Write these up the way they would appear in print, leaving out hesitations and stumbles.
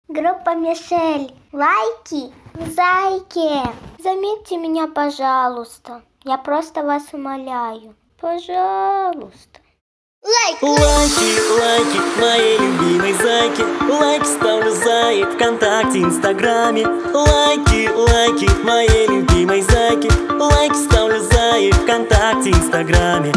Группа Мишель. Лайки, зайки. Заметьте меня, пожалуйста. Я просто вас умоляю. Пожалуйста. Лайки, лайки, моей любимой зайки. Лайк ставлю зае ВКонтакте, Инстаграме. Лайки, лайки, моей любимой зайки. Лайк ставлю зае ВКонтакте, Инстаграме.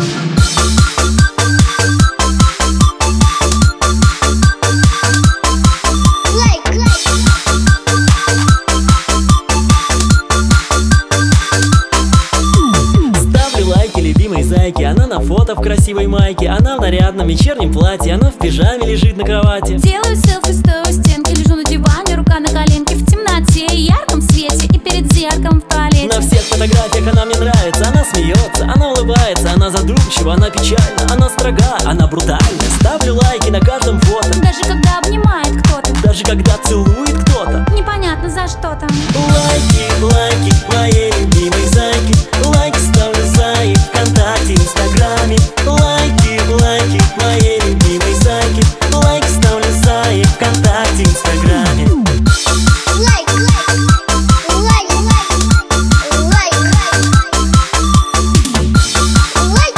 Зайки. Она на фото в красивой майке, она в нарядном вечернем платье, она в пижаме лежит на кровати. Делаю селфи, стою у стенки, лежу на диване, рука на коленке, в темноте и ярком свете, и перед зеркалом в туалете. На всех фотографиях она мне нравится, она смеется, она улыбается, она задумчива, она печальна, она строга, она брутальна. Ставлю лайки на каждом фото, даже когда обнимает кто-то, даже когда целует кто-то. Непонятно за что там. Лайки, лайки, моей любимой зайки. Лайк ставлю зае ВКонтакте, Инстаграме. Лайки, лайки, моей любимой зайки. Лайк ставлю зае ВКонтакте, Инстаграме. Лайк, лайк, лайк, лайк, лайк,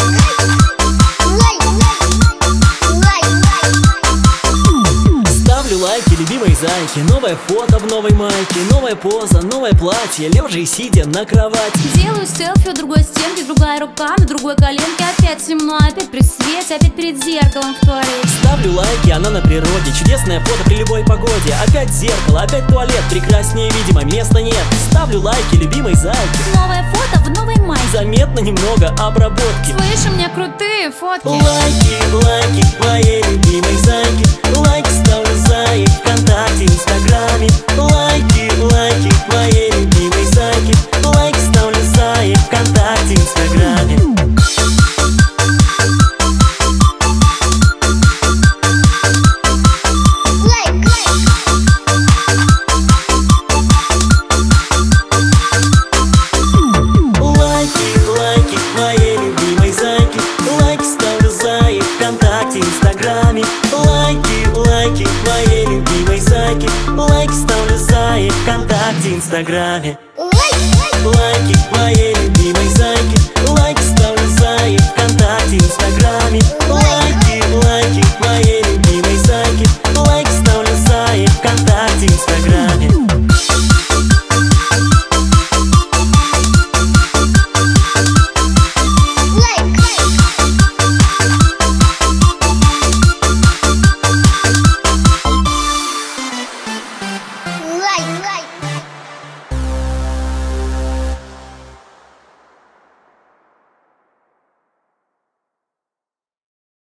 лайк. Ставлю лайки любимой зайке. Новое фото в новой майке, новая поза, новое платье, лежа и сидя на кровати. Делаю селфи у другой стенки, другая рука на другой коленке. Опять темно, опять при свете, опять перед зеркалом в туалете. Ставлю лайки, она на природе, чудесное фото при любой погоде. Опять зеркало, опять туалет, прекраснее, видимо, места нет. Ставлю лайки любимой зайке. Новое фото в новой майке, заметно немного обработки. слышь, у меня крутые фотки. Лайки, лайки, моей любимой зайки. Лайк ставлю зае ВКонтакте, Инстаграме. Лайки, лайки, моей любимой зайки. Лайк ставлю зае ВКонтакте, Инстаграме. Инстаграме. Лайки, лайки, моей любимой зайки. Лайк ставлю зае ВКонтакте, Инстаграме. Лайки, моей любимой зайки. Лайк ставлю зае ВКонтакте, Инстаграме. Лайки, лайки, моей любимой зайки. Лайк ставлю зае ВКонтакте, Инстаграме.